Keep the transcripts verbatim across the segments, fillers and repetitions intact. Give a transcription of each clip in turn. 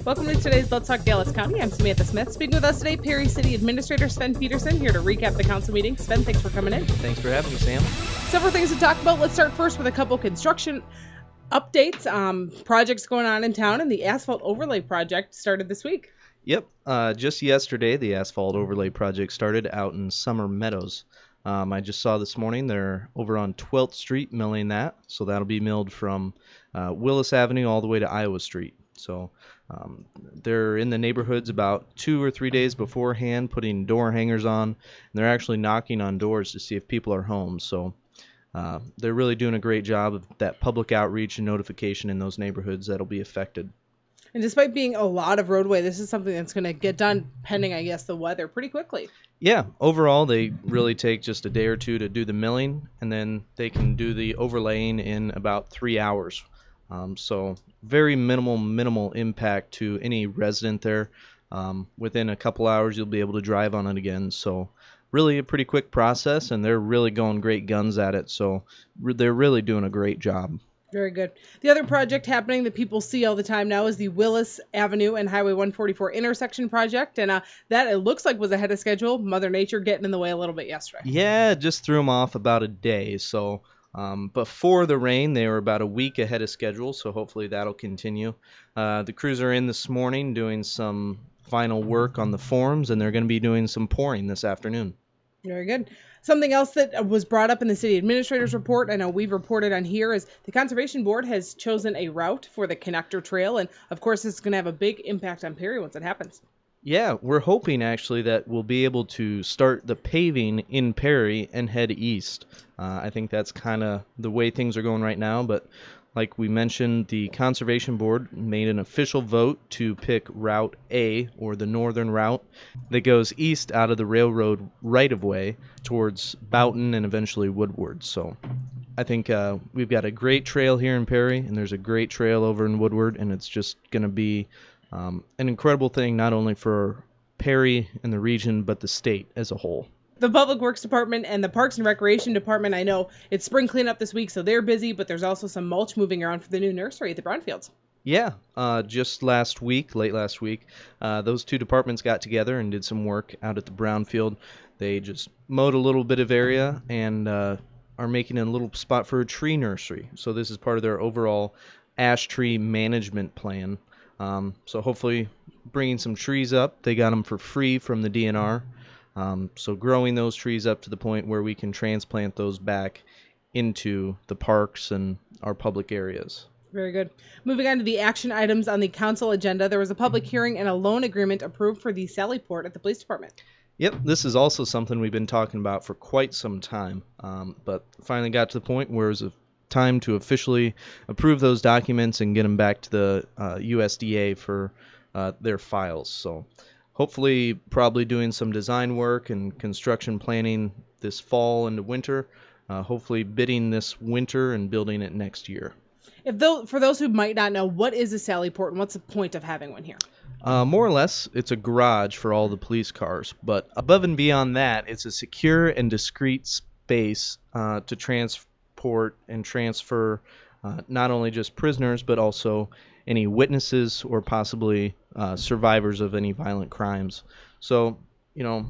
Welcome to today's Let's Talk Galis County. I'm Samantha Smith. Speaking with us today, Perry City Administrator Sven Peterson here to recap the council meeting. Sven, thanks for coming in. Thanks for having me, Sam. Several things to talk about. Let's start first with a couple construction updates. Um, projects going on in town, and the asphalt overlay project started this week. Yep, uh, just yesterday the asphalt overlay project started out in Summer Meadows. Um, I just saw this morning they're over on twelfth Street milling that, so that'll be milled from uh, Willis Avenue all the way to Iowa Street. So um, they're in the neighborhoods about two or three days beforehand, putting door hangers on, and they're actually knocking on doors to see if people are home. So uh, they're really doing a great job of that public outreach and notification in those neighborhoods that'll be affected. And despite being a lot of roadway, this is something that's going to get done, pending, I guess, the weather, pretty quickly. Yeah, overall, they really take just a day or two to do the milling, and then they can do the overlaying in about three hours. Um, so very minimal, minimal impact to any resident there. Um, within a couple hours, you'll be able to drive on it again. So really a pretty quick process, and they're really going great guns at it. So re- they're really doing a great job. Very good. The other project happening that people see all the time now is the Willis Avenue and Highway one forty-four intersection project. And uh, that, it looks like, was ahead of schedule. Mother Nature getting in the way a little bit yesterday. Yeah, it just threw them off about a day. So um, before the rain, they were about a week ahead of schedule. So hopefully that'll continue. Uh, the crews are in this morning doing some final work on the forms, and they're going to be doing some pouring this afternoon. Very good. Something else that was brought up in the city administrator's report, I know we've reported on here, is the Conservation Board has chosen a route for the connector trail. And, of course, this is going to have a big impact on Perry once it happens. Yeah, we're hoping, actually, that we'll be able to start the paving in Perry and head east. Uh, I think that's kind of the way things are going right now. But like we mentioned, the Conservation Board made an official vote to pick Route A, or the northern route, that goes east out of the railroad right-of-way towards Boughton and eventually Woodward. So I think uh, we've got a great trail here in Perry, and there's a great trail over in Woodward, and it's just going to be um, an incredible thing not only for Perry and the region, but the state as a whole. The Public Works Department and the Parks and Recreation Department, I know it's spring cleanup this week, so they're busy, but there's also some mulch moving around for the new nursery at the Brownfields. Yeah, uh, just last week, late last week, uh, those two departments got together and did some work out at the Brownfield. They just mowed a little bit of area and uh, are making a little spot for a tree nursery. So this is part of their overall ash tree management plan. Um, so hopefully bringing some trees up. They got them for free from the D N R. Um, so growing those trees up to the point where we can transplant those back into the parks and our public areas. Very good. Moving on to the action items on the council agenda, there was a public hearing and a loan agreement approved for the Sally Port at the police department. Yep, this is also something we've been talking about for quite some time, um, but finally got to the point where it was a time to officially approve those documents and get them back to the uh, U S D A for uh, their files. So hopefully probably doing some design work and construction planning this fall into winter, uh, hopefully bidding this winter and building it next year. If though, for those who might not know, what is a Sally Port and what's the point of having one here? Uh, more or less, it's a garage for all the police cars, but above and beyond that, it's a secure and discreet space uh, to transport and transfer uh, not only just prisoners, but also any witnesses or possibly uh, survivors of any violent crimes. So, you know,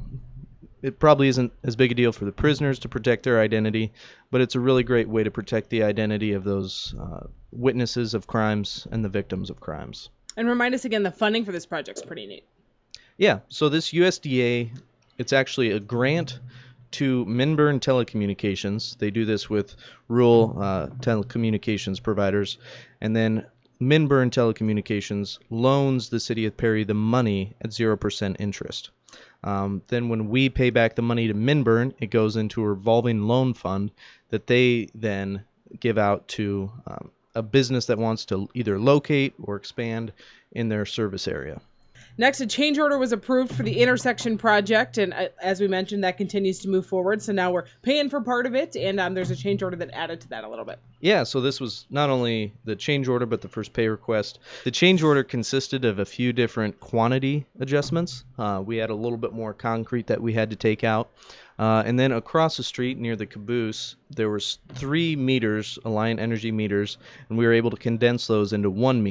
it probably isn't as big a deal for the prisoners to protect their identity, but it's a really great way to protect the identity of those uh, witnesses of crimes and the victims of crimes. And remind us again, the funding for this project's pretty neat. Yeah, so this U S D A, it's actually a grant to Minburn Telecommunications. They do this with rural uh, telecommunications providers, and then Minburn Telecommunications loans the city of Perry the money at zero percent interest. Um, then when we pay back the money to Minburn, it goes into a revolving loan fund that they then give out to um, a business that wants to either locate or expand in their service area. Next, a change order was approved for the intersection project, and uh, as we mentioned, that continues to move forward. So now we're paying for part of it, and um, there's a change order that added to that a little bit. Yeah, so this was not only the change order, but the first pay request. The change order consisted of a few different quantity adjustments. Uh, we had a little bit more concrete that we had to take out. Uh, and then across the street near the caboose, there was three meters, Alliant Energy meters, and we were able to condense those into one meter.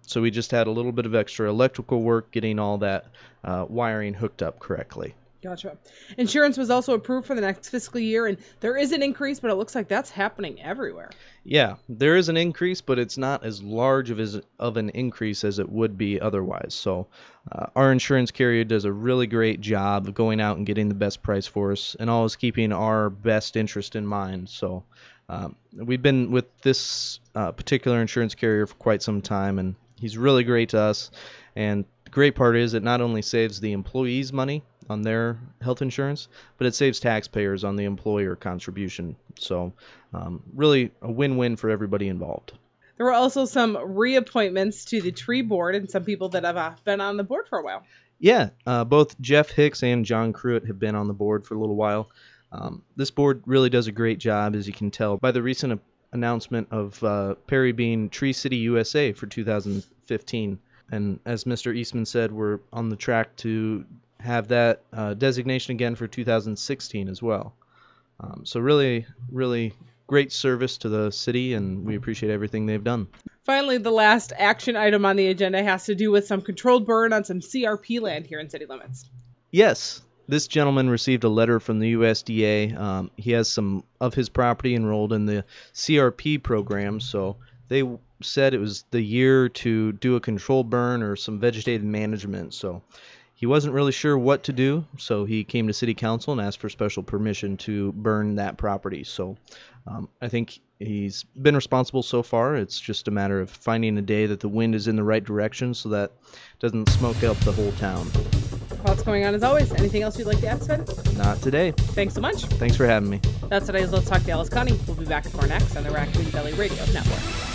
So we just had a little bit of extra electrical work getting all that uh, wiring hooked up correctly. Gotcha. Insurance was also approved for the next fiscal year, and there is an increase, but it looks like that's happening everywhere. Yeah, there is an increase, but it's not as large of, as, of an increase as it would be otherwise. So uh, our insurance carrier does a really great job of going out and getting the best price for us and always keeping our best interest in mind. So um, we've been with this uh, particular insurance carrier for quite some time, and he's really great to us. And the great part is it not only saves the employees money on their health insurance, but it saves taxpayers on the employer contribution. So um, really a win-win for everybody involved. There were also some reappointments to the tree board and some people that have uh, been on the board for a while. Yeah, uh, both Jeff Hicks and John Cruitt have been on the board for a little while. Um, this board really does a great job, as you can tell by the recent announcement of uh, Perry being Tree City U S A for two thousand fifteen. And as Mister Eastman said, we're on the track to have that uh, designation again for two thousand sixteen as well. Um, so really, really great service to the city, and we appreciate everything they've done. Finally, the last action item on the agenda has to do with some controlled burn on some C R P land here in city limits. Yes, this gentleman received a letter from the U S D A. Um, he has some of his property enrolled in the C R P program, so they said it was the year to do a controlled burn or some vegetative management. So he wasn't really sure what to do, so he came to city council and asked for special permission to burn that property. So um, I think he's been responsible so far. It's just a matter of finding a day that the wind is in the right direction so that it doesn't smoke up the whole town. Lots going on as always. Anything else you'd like to add, Sven? Not today. Thanks so much. Thanks for having me. That's today's Let's Talk Dallas County. We'll be back tomorrow next on the Raccoon Valley Radio Network.